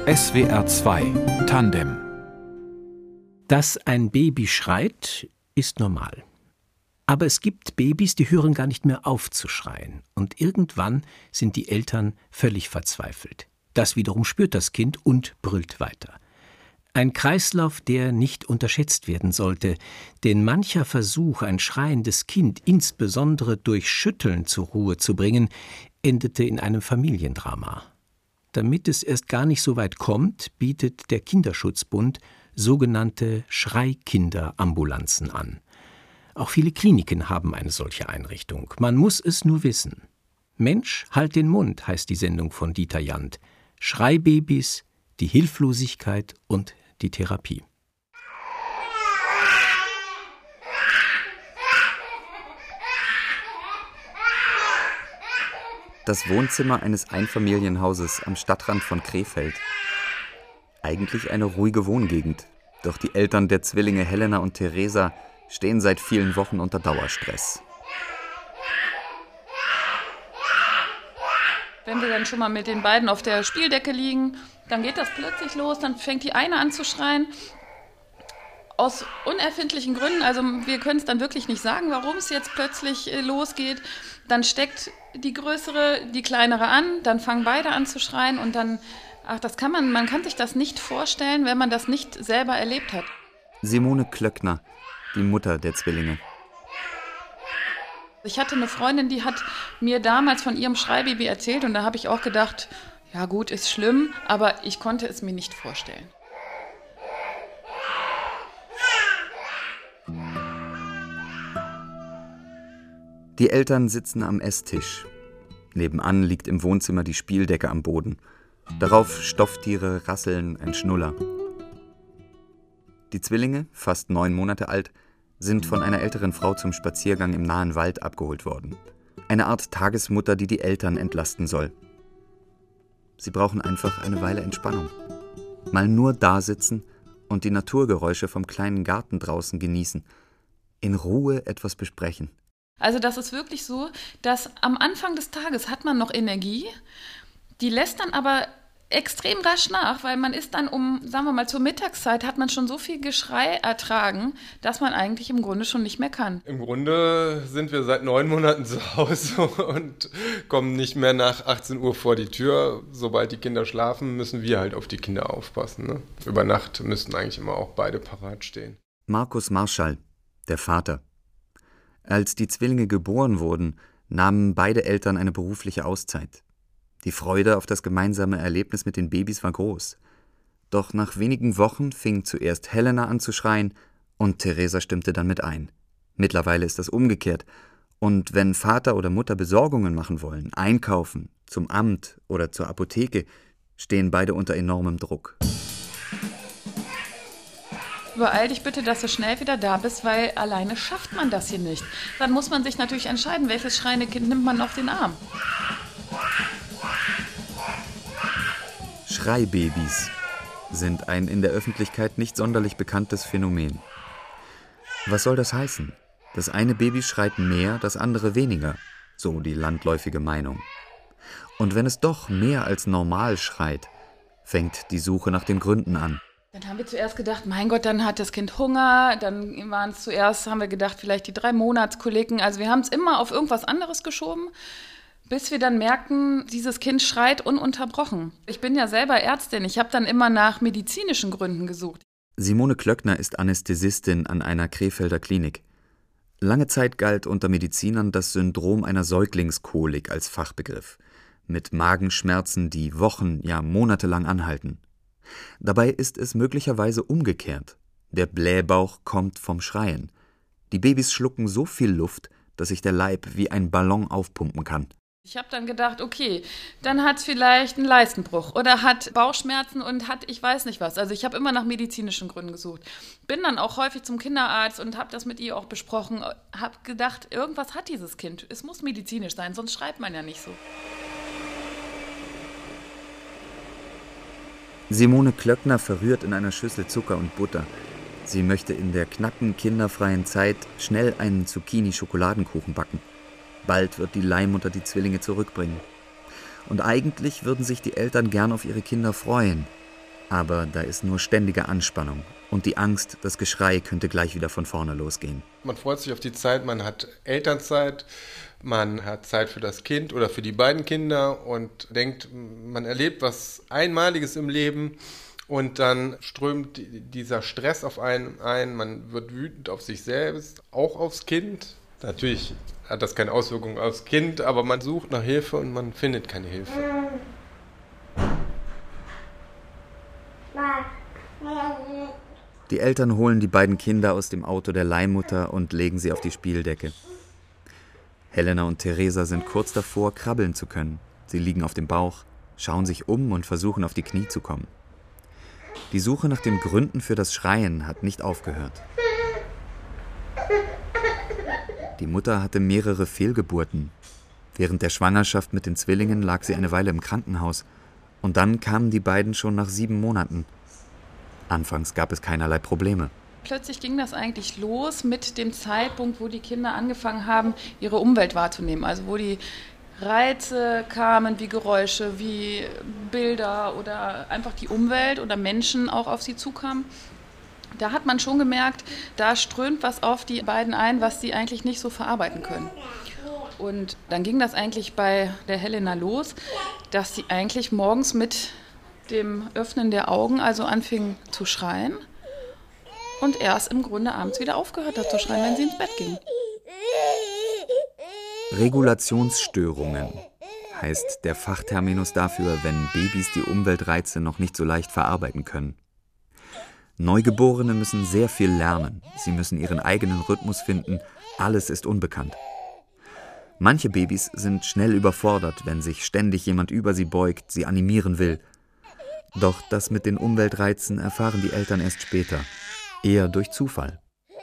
SWR 2 Tandem. Dass ein Baby schreit, ist normal. Aber es gibt Babys, die hören gar nicht mehr auf zu schreien. Und irgendwann sind die Eltern völlig verzweifelt. Das wiederum spürt das Kind und brüllt weiter. Ein Kreislauf, der nicht unterschätzt werden sollte, denn mancher Versuch, ein schreiendes Kind insbesondere durch Schütteln zur Ruhe zu bringen, endete in einem Familiendrama. Damit es erst gar nicht so weit kommt, bietet der Kinderschutzbund sogenannte Schreikinderambulanzen an. Auch viele Kliniken haben eine solche Einrichtung. Man muss es nur wissen. Mensch, halt den Mund, heißt die Sendung von Dieter Jand. Schreibabys, die Hilflosigkeit und die Therapie. Das Wohnzimmer eines Einfamilienhauses am Stadtrand von Krefeld. Eigentlich eine ruhige Wohngegend, doch die Eltern der Zwillinge Helena und Theresa stehen seit vielen Wochen unter Dauerstress. Wenn wir dann schon mal mit den beiden auf der Spieldecke liegen, dann geht das plötzlich los, dann fängt die eine an zu schreien. Aus unerfindlichen Gründen, also wir können es dann wirklich nicht sagen, warum es jetzt plötzlich losgeht. Dann steckt die Größere die Kleinere an, dann fangen beide an zu schreien und dann, man kann sich das nicht vorstellen, wenn man das nicht selber erlebt hat. Simone Klöckner, die Mutter der Zwillinge. Ich hatte eine Freundin, die hat mir damals von ihrem Schreibaby erzählt und da habe ich auch gedacht, ja gut, ist schlimm, aber ich konnte es mir nicht vorstellen. Die Eltern sitzen am Esstisch. Nebenan liegt im Wohnzimmer die Spieldecke am Boden. Darauf Stofftiere rasseln, ein Schnuller. Die Zwillinge, fast 9 Monate alt, sind von einer älteren Frau zum Spaziergang im nahen Wald abgeholt worden. Eine Art Tagesmutter, die die Eltern entlasten soll. Sie brauchen einfach eine Weile Entspannung. Mal nur dasitzen und die Naturgeräusche vom kleinen Garten draußen genießen. In Ruhe etwas besprechen. Also das ist wirklich so, dass am Anfang des Tages hat man noch Energie, die lässt dann aber extrem rasch nach, weil man ist dann sagen wir mal, zur Mittagszeit hat man schon so viel Geschrei ertragen, dass man eigentlich im Grunde schon nicht mehr kann. Im Grunde sind wir seit 9 Monaten zu Hause und kommen nicht mehr nach 18 Uhr vor die Tür. Sobald die Kinder schlafen, müssen wir halt auf die Kinder aufpassen. Ne? Über Nacht müssten eigentlich immer auch beide parat stehen. Markus Marschall, der Vater. Als die Zwillinge geboren wurden, nahmen beide Eltern eine berufliche Auszeit. Die Freude auf das gemeinsame Erlebnis mit den Babys war groß. Doch nach wenigen Wochen fing zuerst Helena an zu schreien und Theresa stimmte dann mit ein. Mittlerweile ist das umgekehrt. Und wenn Vater oder Mutter Besorgungen machen wollen, einkaufen, zum Amt oder zur Apotheke, stehen beide unter enormem Druck. Beeil dich bitte, dass du schnell wieder da bist, weil alleine schafft man das hier nicht. Dann muss man sich natürlich entscheiden, welches schreiende Kind nimmt man auf den Arm. Schreibabys sind ein in der Öffentlichkeit nicht sonderlich bekanntes Phänomen. Was soll das heißen? Das eine Baby schreit mehr, das andere weniger, so die landläufige Meinung. Und wenn es doch mehr als normal schreit, fängt die Suche nach den Gründen an. Dann haben wir zuerst gedacht, mein Gott, dann hat das Kind Hunger. Dann haben wir gedacht, vielleicht die 3-Monats-Koliken. Also wir haben es immer auf irgendwas anderes geschoben, bis wir dann merkten, dieses Kind schreit ununterbrochen. Ich bin ja selber Ärztin, ich habe dann immer nach medizinischen Gründen gesucht. Simone Klöckner ist Anästhesistin an einer Krefelder Klinik. Lange Zeit galt unter Medizinern das Syndrom einer Säuglingskolik als Fachbegriff, mit Magenschmerzen, die Wochen, ja monatelang anhalten. Dabei ist es möglicherweise umgekehrt. Der Blähbauch kommt vom Schreien. Die Babys schlucken so viel Luft, dass sich der Leib wie ein Ballon aufpumpen kann. Ich habe dann gedacht, okay, dann hat es vielleicht einen Leistenbruch oder hat Bauchschmerzen und hat ich weiß nicht was. Also ich habe immer nach medizinischen Gründen gesucht. Bin dann auch häufig zum Kinderarzt und habe das mit ihr auch besprochen. Habe gedacht, irgendwas hat dieses Kind. Es muss medizinisch sein, sonst schreibt man ja nicht so. Simone Klöckner verrührt in einer Schüssel Zucker und Butter. Sie möchte in der knappen, kinderfreien Zeit schnell einen Zucchini-Schokoladenkuchen backen. Bald wird die Leihmutter die Zwillinge zurückbringen. Und eigentlich würden sich die Eltern gern auf ihre Kinder freuen. Aber da ist nur ständige Anspannung und die Angst, das Geschrei könnte gleich wieder von vorne losgehen. Man freut sich auf die Zeit, man hat Elternzeit, man hat Zeit für das Kind oder für die beiden Kinder und denkt, man erlebt was Einmaliges im Leben und dann strömt dieser Stress auf einen ein, man wird wütend auf sich selbst, auch aufs Kind. Natürlich hat das keine Auswirkungen aufs Kind, aber man sucht nach Hilfe und man findet keine Hilfe. Die Eltern holen die beiden Kinder aus dem Auto der Leihmutter und legen sie auf die Spieldecke. Helena und Theresa sind kurz davor, krabbeln zu können. Sie liegen auf dem Bauch, schauen sich um und versuchen, auf die Knie zu kommen. Die Suche nach den Gründen für das Schreien hat nicht aufgehört. Die Mutter hatte mehrere Fehlgeburten. Während der Schwangerschaft mit den Zwillingen lag sie eine Weile im Krankenhaus. Und dann kamen die beiden schon nach 7 Monaten. Anfangs gab es keinerlei Probleme. Plötzlich ging das eigentlich los mit dem Zeitpunkt, wo die Kinder angefangen haben, ihre Umwelt wahrzunehmen. Also wo die Reize kamen, wie Geräusche, wie Bilder oder einfach die Umwelt oder Menschen auch auf sie zukamen. Da hat man schon gemerkt, da strömt was auf die beiden ein, was sie eigentlich nicht so verarbeiten können. Und dann ging das eigentlich bei der Helena los, dass sie eigentlich morgens mit dem Öffnen der Augen also anfing zu schreien und erst im Grunde abends wieder aufgehört hat zu schreien, wenn sie ins Bett ging. Regulationsstörungen heißt der Fachterminus dafür, wenn Babys die Umweltreize noch nicht so leicht verarbeiten können. Neugeborene müssen sehr viel lernen, sie müssen ihren eigenen Rhythmus finden, alles ist unbekannt. Manche Babys sind schnell überfordert, wenn sich ständig jemand über sie beugt, sie animieren will. Doch das mit den Umweltreizen erfahren die Eltern erst später, eher durch Zufall.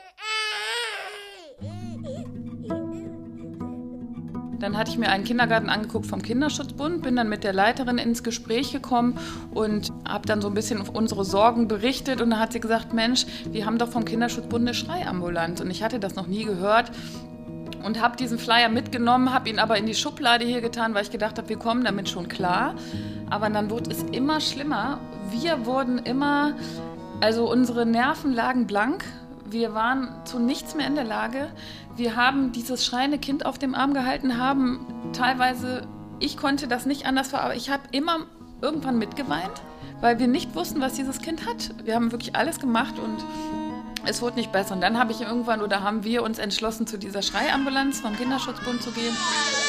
Dann hatte ich mir einen Kindergarten angeguckt vom Kinderschutzbund, bin dann mit der Leiterin ins Gespräch gekommen und habe dann so ein bisschen unsere Sorgen berichtet. Und da hat sie gesagt, Mensch, wir haben doch vom Kinderschutzbund eine Schreiambulanz. Und ich hatte das noch nie gehört und habe diesen Flyer mitgenommen, habe ihn aber in die Schublade hier getan, weil ich gedacht habe, wir kommen damit schon klar. Aber dann wurde es immer schlimmer. Wir wurden immer, also unsere Nerven lagen blank. Wir waren zu nichts mehr in der Lage. Wir haben dieses schreiende Kind auf dem Arm gehalten, haben teilweise, ich konnte das nicht anders verarbeiten, ich habe immer irgendwann mitgeweint, weil wir nicht wussten, was dieses Kind hat. Wir haben wirklich alles gemacht und es wurde nicht besser. Und dann habe ich irgendwann oder haben wir uns entschlossen, zu dieser Schreiambulanz vom Kinderschutzbund zu gehen.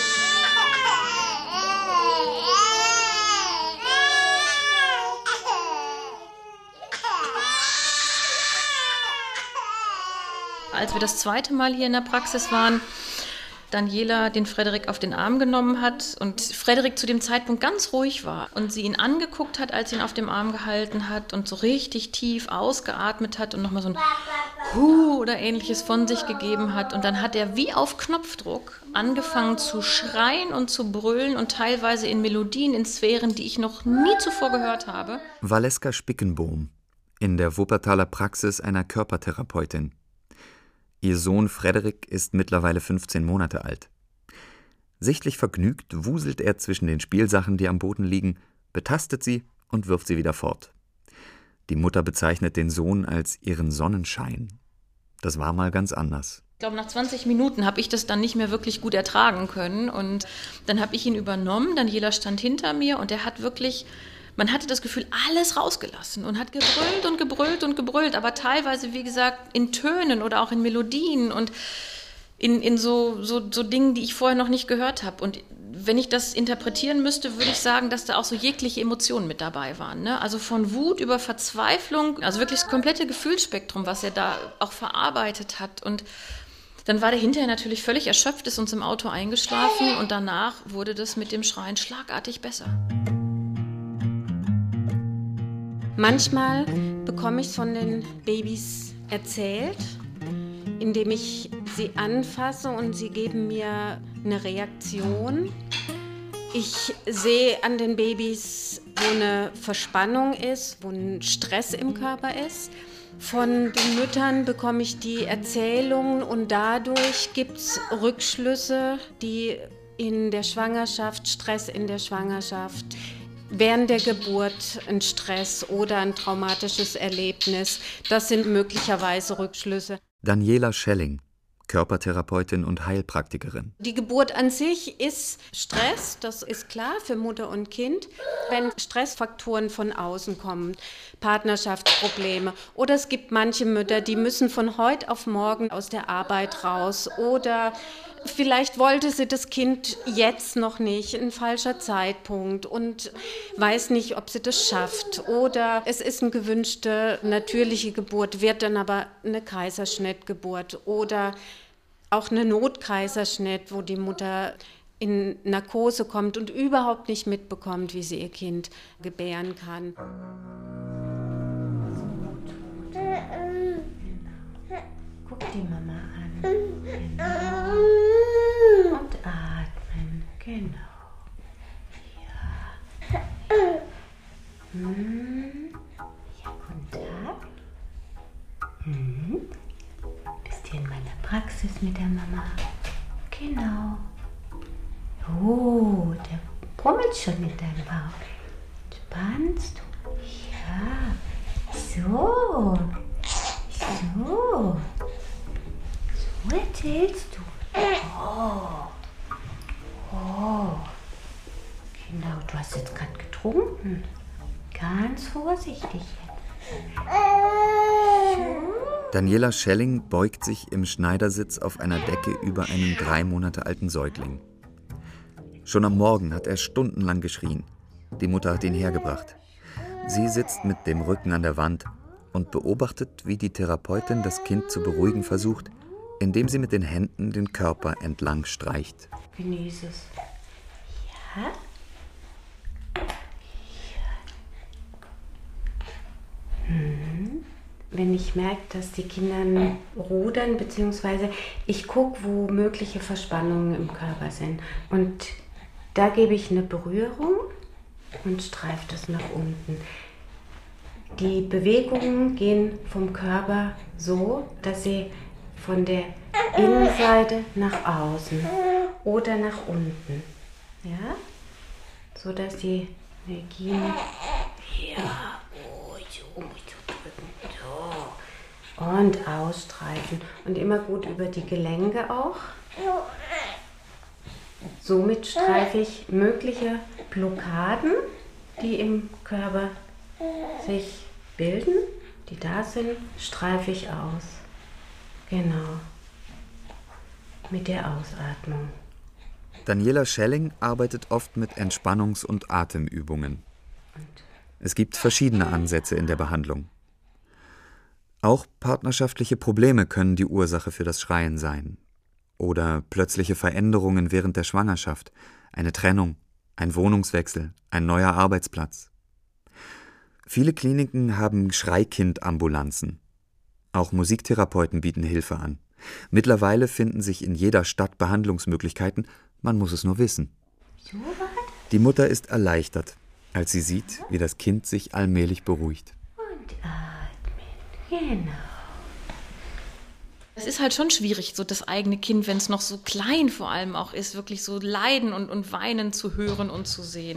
Als wir das 2. Mal hier in der Praxis waren, Daniela den Frederik auf den Arm genommen hat und Frederik zu dem Zeitpunkt ganz ruhig war und sie ihn angeguckt hat, als sie ihn auf dem Arm gehalten hat und so richtig tief ausgeatmet hat und nochmal so ein Huh oder Ähnliches von sich gegeben hat. Und dann hat er wie auf Knopfdruck angefangen zu schreien und zu brüllen und teilweise in Melodien, in Sphären, die ich noch nie zuvor gehört habe. Valeska Spickenbohm, in der Wuppertaler Praxis einer Körpertherapeutin. Ihr Sohn Frederik ist mittlerweile 15 Monate alt. Sichtlich vergnügt wuselt er zwischen den Spielsachen, die am Boden liegen, betastet sie und wirft sie wieder fort. Die Mutter bezeichnet den Sohn als ihren Sonnenschein. Das war mal ganz anders. Ich glaube, nach 20 Minuten habe ich das dann nicht mehr wirklich gut ertragen können. Und dann habe ich ihn übernommen. Daniela stand hinter mir und er hat wirklich... Man hatte das Gefühl, alles rausgelassen und hat gebrüllt und gebrüllt und gebrüllt, aber teilweise, wie gesagt, in Tönen oder auch in Melodien und in so Dingen, die ich vorher noch nicht gehört habe. Und wenn ich das interpretieren müsste, würde ich sagen, dass da auch so jegliche Emotionen mit dabei waren. Ne? Also von Wut über Verzweiflung, also wirklich das komplette Gefühlsspektrum, was er da auch verarbeitet hat. Und dann war der hinterher natürlich völlig erschöpft, ist uns im Auto eingeschlafen und danach wurde das mit dem Schreien schlagartig besser. Manchmal bekomme ich es von den Babys erzählt, indem ich sie anfasse und sie geben mir eine Reaktion. Ich sehe an den Babys, wo eine Verspannung ist, wo ein Stress im Körper ist. Von den Müttern bekomme ich die Erzählungen und dadurch gibt es Rückschlüsse, die in der Schwangerschaft, Stress in der Schwangerschaft, während der Geburt ein Stress oder ein traumatisches Erlebnis. Das sind möglicherweise Rückschlüsse. Daniela Schelling, Körpertherapeutin und Heilpraktikerin. Die Geburt an sich ist Stress, das ist klar für Mutter und Kind. Wenn Stressfaktoren von außen kommen, Partnerschaftsprobleme oder es gibt manche Mütter, die müssen von heute auf morgen aus der Arbeit raus oder vielleicht wollte sie das Kind jetzt noch nicht, ein falscher Zeitpunkt und weiß nicht, ob sie das schafft. Oder es ist eine gewünschte natürliche Geburt, wird dann aber eine Kaiserschnittgeburt oder auch eine Notkaiserschnitt, wo die Mutter in Narkose kommt und überhaupt nicht mitbekommt, wie sie ihr Kind gebären kann. Guck die Mama an. Genau. Und atmen. Genau. Ja. Ja, guten Tag. Bist hier in meiner Praxis mit der Mama? Genau. Oh, der brummelt schon in deinem Bauch. Spannst du? Ja. So. So. So erzählst du. Oh. Genau, du hast jetzt gerade getrunken. Ganz vorsichtig jetzt. Daniela Schelling beugt sich im Schneidersitz auf einer Decke über einen 3 Monate alten Säugling. Schon am Morgen hat er stundenlang geschrien. Die Mutter hat ihn hergebracht. Sie sitzt mit dem Rücken an der Wand und beobachtet, wie die Therapeutin das Kind zu beruhigen versucht, indem sie mit den Händen den Körper entlang streicht. Genieße es. Ja. Wenn ich merke, dass die Kinder rudern, beziehungsweise ich gucke, wo mögliche Verspannungen im Körper sind. Und da gebe ich eine Berührung und streife das nach unten. Die Bewegungen gehen vom Körper so, dass sie von der Innenseite nach außen oder nach unten. Ja? So dass die Energien. Ja, so muss ich drücken. So. Und ausstreifen. Und immer gut über die Gelenke auch. Somit streife ich mögliche Blockaden, die im Körper sich bilden, die da sind, streife ich aus. Genau. Mit der Ausatmung. Daniela Schelling arbeitet oft mit Entspannungs- und Atemübungen. Es gibt verschiedene Ansätze in der Behandlung. Auch partnerschaftliche Probleme können die Ursache für das Schreien sein. Oder plötzliche Veränderungen während der Schwangerschaft, eine Trennung, ein Wohnungswechsel, ein neuer Arbeitsplatz. Viele Kliniken haben Schreikind-Ambulanzen. Auch Musiktherapeuten bieten Hilfe an. Mittlerweile finden sich in jeder Stadt Behandlungsmöglichkeiten, man muss es nur wissen. Die Mutter ist erleichtert, als sie sieht, wie das Kind sich allmählich beruhigt. Und atmen, genau. Es ist halt schon schwierig, so das eigene Kind, wenn es noch so klein vor allem auch ist, wirklich so leiden und weinen zu hören und zu sehen.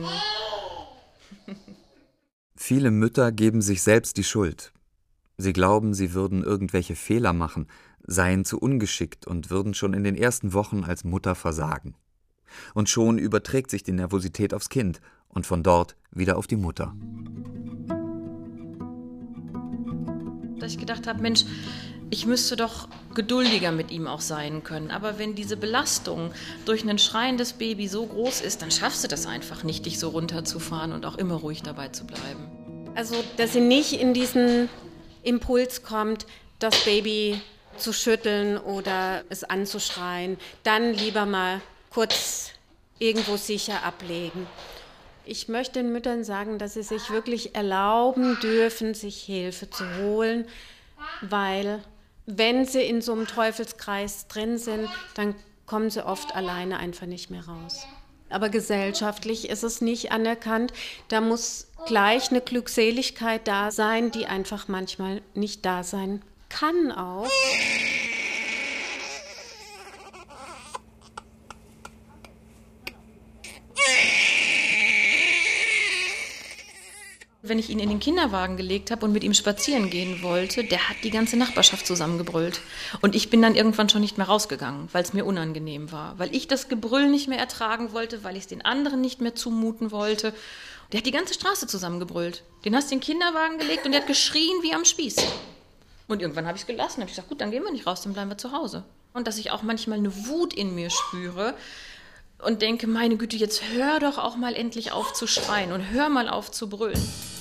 Viele Mütter geben sich selbst die Schuld. Sie glauben, sie würden irgendwelche Fehler machen, seien zu ungeschickt und würden schon in den ersten Wochen als Mutter versagen. Und schon überträgt sich die Nervosität aufs Kind und von dort wieder auf die Mutter. Dass ich gedacht habe, Mensch, ich müsste doch geduldiger mit ihm auch sein können. Aber wenn diese Belastung durch ein schreiendes Baby so groß ist, dann schaffst du das einfach nicht, dich so runterzufahren und auch immer ruhig dabei zu bleiben. Also, dass sie nicht in diesen Impuls kommt, das Baby zu schütteln oder es anzuschreien. Dann lieber mal kurz irgendwo sicher ablegen. Ich möchte den Müttern sagen, dass sie sich wirklich erlauben dürfen, sich Hilfe zu holen, weil wenn sie in so einem Teufelskreis drin sind, dann kommen sie oft alleine einfach nicht mehr raus. Aber gesellschaftlich ist es nicht anerkannt. Da muss gleich eine Glückseligkeit da sein, die einfach manchmal nicht da sein kann auch. wenn ich ihn in den Kinderwagen gelegt habe und mit ihm spazieren gehen wollte, der hat die ganze Nachbarschaft zusammengebrüllt. Und ich bin dann irgendwann schon nicht mehr rausgegangen, weil es mir unangenehm war. Weil ich das Gebrüll nicht mehr ertragen wollte, weil ich es den anderen nicht mehr zumuten wollte. Der hat die ganze Straße zusammengebrüllt. Den hast du in den Kinderwagen gelegt und der hat geschrien wie am Spieß. Und irgendwann habe ich es gelassen. Habe ich gesagt, gut, dann gehen wir nicht raus, dann bleiben wir zu Hause. Und dass ich auch manchmal eine Wut in mir spüre und denke, meine Güte, jetzt hör doch auch mal endlich auf zu schreien und hör mal auf zu brüllen.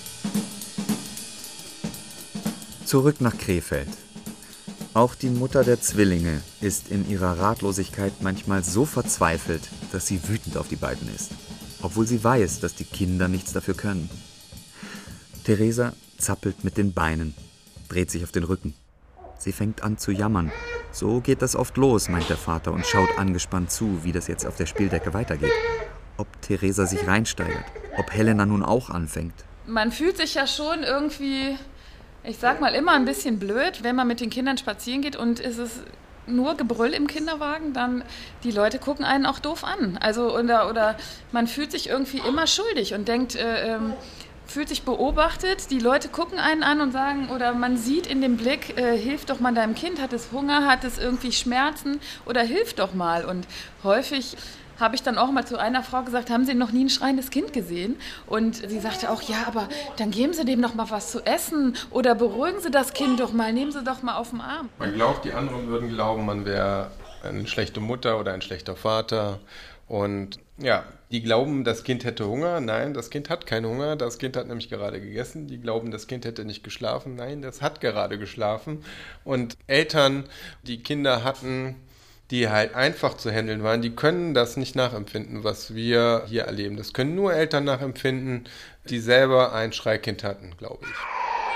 Zurück nach Krefeld. Auch die Mutter der Zwillinge ist in ihrer Ratlosigkeit manchmal so verzweifelt, dass sie wütend auf die beiden ist, obwohl sie weiß, dass die Kinder nichts dafür können. Theresa zappelt mit den Beinen, dreht sich auf den Rücken. Sie fängt an zu jammern. So geht das oft los, meint der Vater und schaut angespannt zu, wie das jetzt auf der Spieldecke weitergeht. Ob Theresa sich reinsteigert, ob Helena nun auch anfängt. Man fühlt sich ja schon irgendwie, ich sag mal, immer ein bisschen blöd, wenn man mit den Kindern spazieren geht und es ist nur Gebrüll im Kinderwagen, dann die Leute gucken einen auch doof an. Also oder man fühlt sich irgendwie immer schuldig und denkt, fühlt sich beobachtet, die Leute gucken einen an und sagen, oder man sieht in dem Blick, hilf doch mal deinem Kind, hat es Hunger, hat es irgendwie Schmerzen oder hilf doch mal. Und häufig habe ich dann auch mal zu einer Frau gesagt, haben Sie noch nie ein schreiendes Kind gesehen? Und sie sagte auch, ja, aber dann geben Sie dem noch mal was zu essen oder beruhigen Sie das Kind doch mal, nehmen Sie doch mal auf den Arm. Man glaubt, die anderen würden glauben, man wäre eine schlechte Mutter oder ein schlechter Vater. Und ja, die glauben, das Kind hätte Hunger. Nein, das Kind hat keinen Hunger. Das Kind hat nämlich gerade gegessen. Die glauben, das Kind hätte nicht geschlafen. Nein, das hat gerade geschlafen. Und Eltern, die Kinder hatten, die halt einfach zu handeln waren, die können das nicht nachempfinden, was wir hier erleben. Das können nur Eltern nachempfinden, die selber ein Schreikind hatten, glaube ich.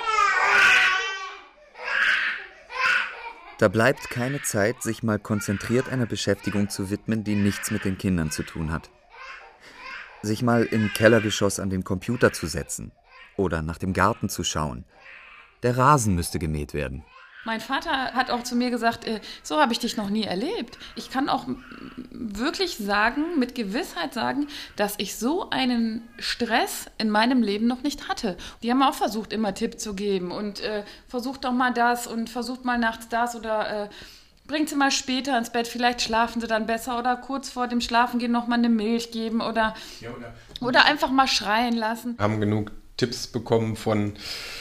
Da bleibt keine Zeit, sich mal konzentriert einer Beschäftigung zu widmen, die nichts mit den Kindern zu tun hat. Sich mal im Kellergeschoss an den Computer zu setzen oder nach dem Garten zu schauen. Der Rasen müsste gemäht werden. Mein Vater hat auch zu mir gesagt, so habe ich dich noch nie erlebt. Ich kann auch wirklich sagen, mit Gewissheit sagen, dass ich so einen Stress in meinem Leben noch nicht hatte. Die haben auch versucht, immer Tipps zu geben und versucht doch mal das und versucht mal nachts das oder bringt sie mal später ins Bett, vielleicht schlafen sie dann besser oder kurz vor dem Schlafengehen noch mal eine Milch geben oder einfach mal schreien lassen. Haben genug Tipps bekommen von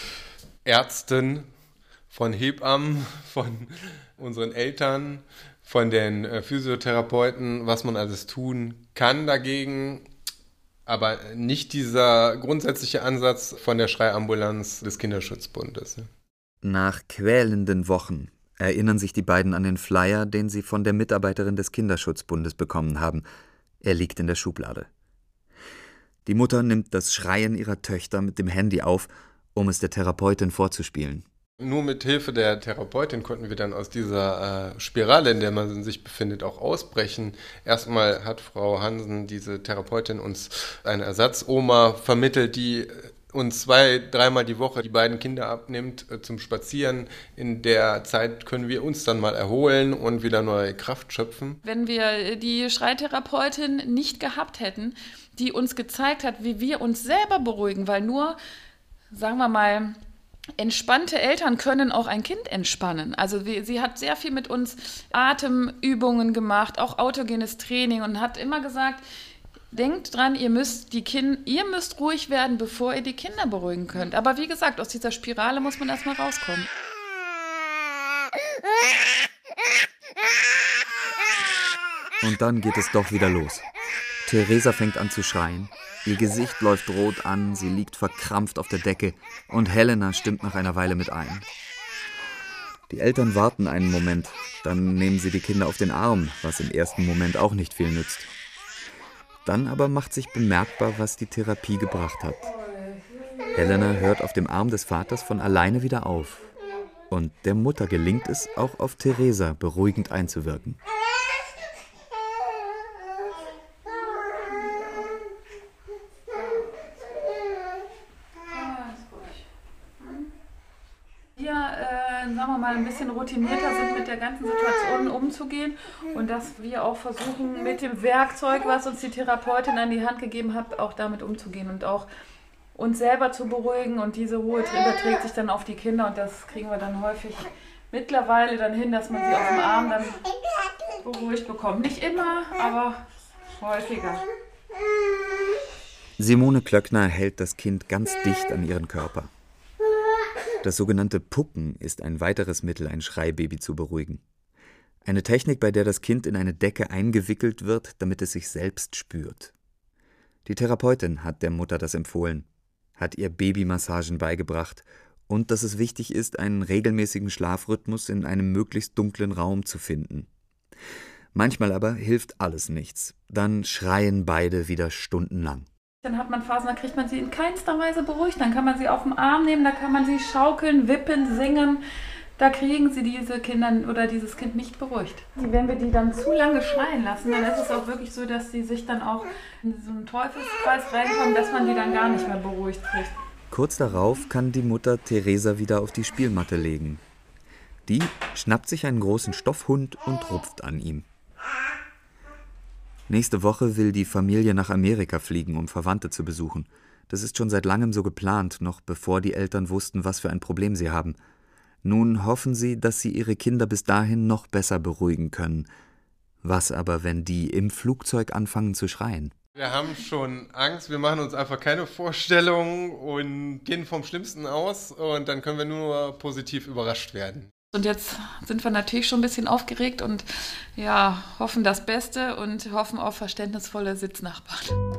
Ärzten, von Hebammen, von unseren Eltern, von den Physiotherapeuten, was man alles tun kann dagegen. Aber nicht dieser grundsätzliche Ansatz von der Schreiambulanz des Kinderschutzbundes. Nach quälenden Wochen erinnern sich die beiden an den Flyer, den sie von der Mitarbeiterin des Kinderschutzbundes bekommen haben. Er liegt in der Schublade. Die Mutter nimmt das Schreien ihrer Töchter mit dem Handy auf, um es der Therapeutin vorzuspielen. Nur mit Hilfe der Therapeutin konnten wir dann aus dieser Spirale, in der man sich befindet, auch ausbrechen. Erstmal hat Frau Hansen, diese Therapeutin, uns eine Ersatzoma vermittelt, die uns 2-3 Mal die Woche die beiden Kinder abnimmt zum Spazieren. In der Zeit können wir uns dann mal erholen und wieder neue Kraft schöpfen. Wenn wir die Schreitherapeutin nicht gehabt hätten, die uns gezeigt hat, wie wir uns selber beruhigen, weil nur, sagen wir mal, entspannte Eltern können auch ein Kind entspannen. Also sie hat sehr viel mit uns Atemübungen gemacht, auch autogenes Training und hat immer gesagt, denkt dran, ihr müsst ruhig werden, bevor ihr die Kinder beruhigen könnt. Aber wie gesagt, aus dieser Spirale muss man erstmal rauskommen. Und dann geht es doch wieder los. Theresa fängt an zu schreien. Ihr Gesicht läuft rot an, sie liegt verkrampft auf der Decke und Helena stimmt nach einer Weile mit ein. Die Eltern warten einen Moment, dann nehmen sie die Kinder auf den Arm, was im ersten Moment auch nicht viel nützt. Dann aber macht sich bemerkbar, was die Therapie gebracht hat. Helena hört auf dem Arm des Vaters von alleine wieder auf. Und der Mutter gelingt es, auch auf Theresa beruhigend einzuwirken. Sagen wir mal, ein bisschen routinierter sind, mit der ganzen Situation umzugehen und dass wir auch versuchen, mit dem Werkzeug, was uns die Therapeutin an die Hand gegeben hat, auch damit umzugehen und auch uns selber zu beruhigen und diese Ruhe überträgt sich dann auf die Kinder und das kriegen wir dann häufig mittlerweile dann hin, dass man sie auf dem Arm dann beruhigt bekommt. Nicht immer, aber häufiger. Simone Klöckner hält das Kind ganz dicht an ihren Körper. Das sogenannte Pucken ist ein weiteres Mittel, ein Schreibaby zu beruhigen. Eine Technik, bei der das Kind in eine Decke eingewickelt wird, damit es sich selbst spürt. Die Therapeutin hat der Mutter das empfohlen, hat ihr Babymassagen beigebracht und dass es wichtig ist, einen regelmäßigen Schlafrhythmus in einem möglichst dunklen Raum zu finden. Manchmal aber hilft alles nichts. Dann schreien beide wieder stundenlang. Dann hat man Phasen, da kriegt man sie in keinster Weise beruhigt. Dann kann man sie auf den Arm nehmen, da kann man sie schaukeln, wippen, singen. Da kriegen sie diese Kinder oder dieses Kind nicht beruhigt. Wenn wir die dann zu lange schreien lassen, dann ist es auch wirklich so, dass sie sich dann auch in so einen Teufelskreis reinkommen, dass man die dann gar nicht mehr beruhigt kriegt. Kurz darauf kann die Mutter Theresa wieder auf die Spielmatte legen. Die schnappt sich einen großen Stoffhund und rupft an ihm. Nächste Woche will die Familie nach Amerika fliegen, um Verwandte zu besuchen. Das ist schon seit langem so geplant, noch bevor die Eltern wussten, was für ein Problem sie haben. Nun hoffen sie, dass sie ihre Kinder bis dahin noch besser beruhigen können. Was aber, wenn die im Flugzeug anfangen zu schreien? Wir haben schon Angst, wir machen uns einfach keine Vorstellungen und gehen vom Schlimmsten aus und dann können wir nur positiv überrascht werden. Und jetzt sind wir natürlich schon ein bisschen aufgeregt und ja, hoffen das Beste und hoffen auf verständnisvolle Sitznachbarn.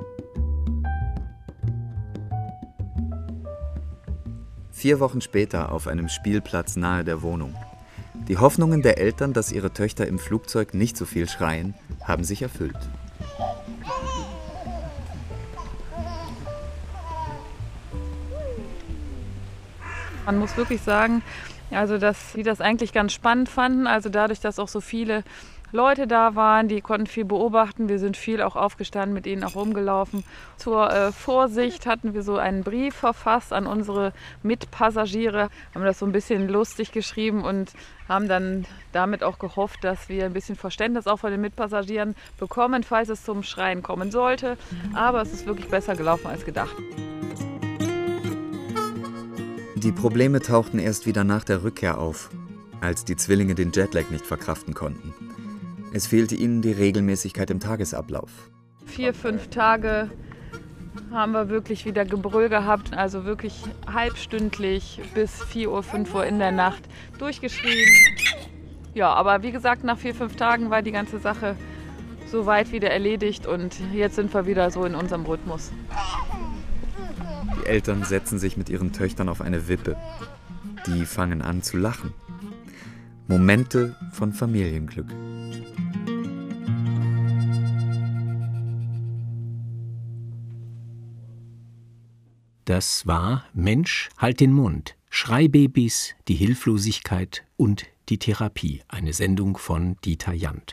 4 Wochen später auf einem Spielplatz nahe der Wohnung. Die Hoffnungen der Eltern, dass ihre Töchter im Flugzeug nicht so viel schreien, haben sich erfüllt. Man muss wirklich sagen, also dass sie das eigentlich ganz spannend fanden. Also dadurch, dass auch so viele Leute da waren, die konnten viel beobachten. Wir sind viel auch aufgestanden, mit ihnen auch rumgelaufen. Zur Vorsicht hatten wir so einen Brief verfasst an unsere Mitpassagiere, haben das so ein bisschen lustig geschrieben und haben dann damit auch gehofft, dass wir ein bisschen Verständnis auch von den Mitpassagieren bekommen, falls es zum Schreien kommen sollte. Aber es ist wirklich besser gelaufen als gedacht. Die Probleme tauchten erst wieder nach der Rückkehr auf, als die Zwillinge den Jetlag nicht verkraften konnten. Es fehlte ihnen die Regelmäßigkeit im Tagesablauf. 4-5 Tage haben wir wirklich wieder Gebrüll gehabt, also wirklich halbstündlich bis 4 Uhr, 5 Uhr in der Nacht durchgeschrien. Ja, aber wie gesagt, nach 4-5 Tagen war die ganze Sache soweit wieder erledigt und jetzt sind wir wieder so in unserem Rhythmus. Die Eltern setzen sich mit ihren Töchtern auf eine Wippe. Die fangen an zu lachen. Momente von Familienglück. Das war Mensch, halt den Mund. Schreibabys, die Hilflosigkeit und die Therapie. Eine Sendung von Dieter Jandt.